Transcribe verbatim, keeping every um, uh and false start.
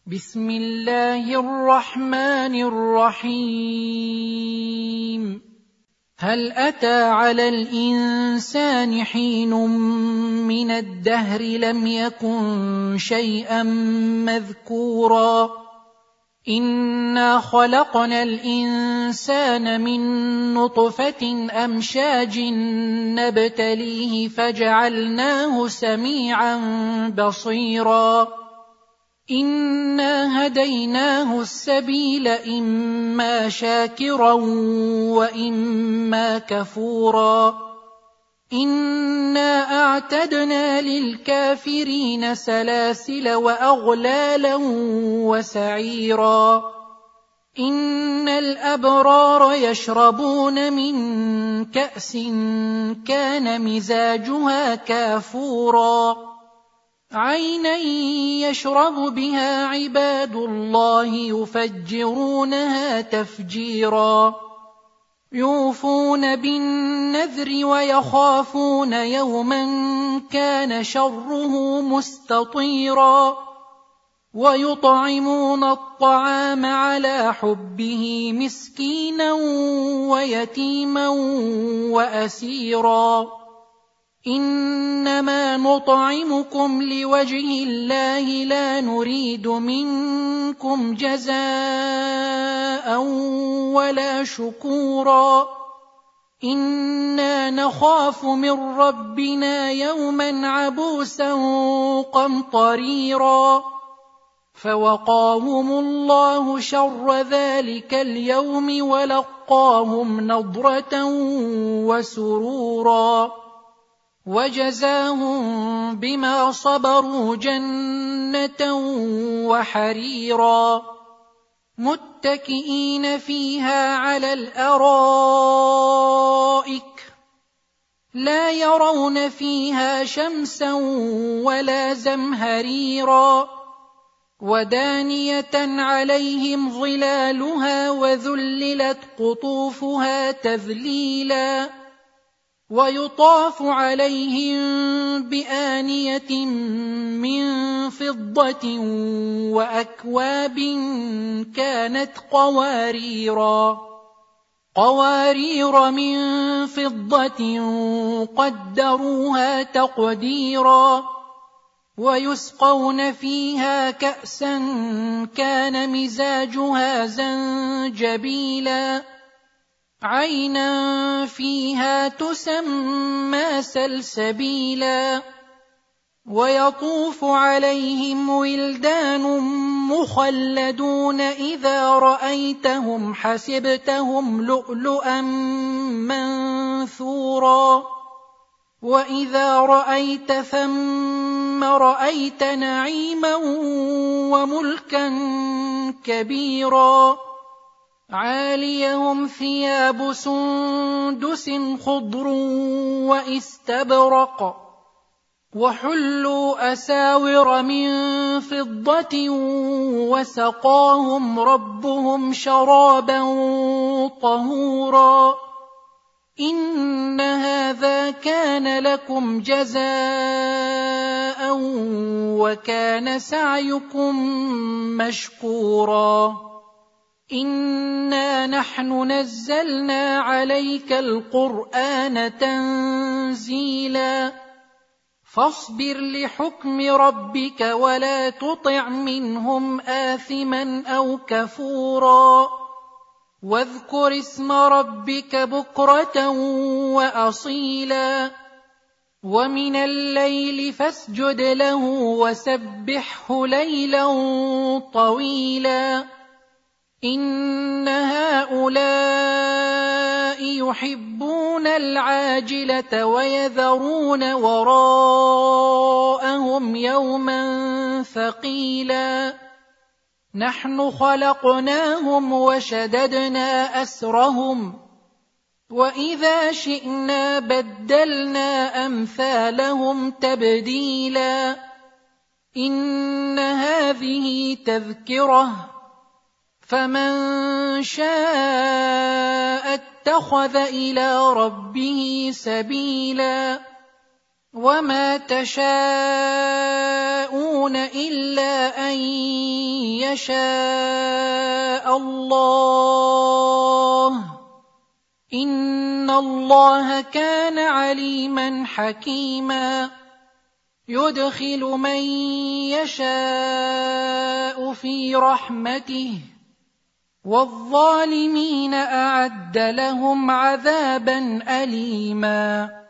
بسم الله الرحمن الرحيم. هل أتى على الإنسان حين من الدهر لم يكن شيئا مذكورا إنا خلقنا الإنسان من نطفة أمشاج نبتليه فجعلناه سميعا بصيرا إنا هديناه السبيل إما شاكرا وإما كفورا إنا أعتدنا للكافرين سلاسل وأغلالا وسعيرا إن الأبرار يشربون من كأس كان مزاجها كافورا عينا يشرب بها عباد الله يفجرونها تفجيرا يوفون بالنذر ويخافون يوما كان شره مستطيرا ويطعمون الطعام على حبه مسكينا ويتيما وأسيرا إنما نطعمكم لوجه الله لا نريد منكم جزاء ولا شكورا إنا نخاف من ربنا يوما عبوسا قمطريرا فوقاهم الله شر ذلك اليوم ولقاهم نضرة وسرورا وجزاهم بما صبروا جنة وحريرا متكئين فيها على الأرائك لا يرون فيها شمسا ولا زمهريرا ودانية عليهم ظلالها وذللت قطوفها تذليلا ويطاف عليهم بآنية من فضة وأكواب كانت قواريرا قوارير من فضة قدروها تقديرا ويسقون فيها كأسا كان مزاجها زنجبيلا عينا فيها تسمى سلسبيلا ويطوف عليهم ولدان مخلدون إذا رأيتهم حسبتهم لؤلؤا منثورا وإذا رأيت ثم رأيت نعيما وملكا كبيرا عاليهم ثياب سندس خضر وإستبرق وحلوا أساور من فضة وسقاهم ربهم شرابا طهورا إن هذا كان لكم جزاء وكان سعيكم مشكورا إنا نحن نزلنا عليك القرآن تنزيلا فاصبر لحكم ربك ولا تطع منهم آثما أو كفورا واذكر اسم ربك بكرة وأصيلا ومن الليل فاسجد له وسبحه ليلا طويلا إن هؤلاء يحبون العاجلة ويذرون وراءهم يوما ثقيلا نحن خلقناهم وشددنا أسرهم وإذا شئنا بدلنا أمثالهم تبديلا إن هذه تذكرة فمن شاء اتخذ إلى ربه سبيلا وما تشاءون إلا أن يشاء الله إن الله كان عليما حكيما يدخل من يشاء في رحمته والظالمين أعد لهم عذابا أليما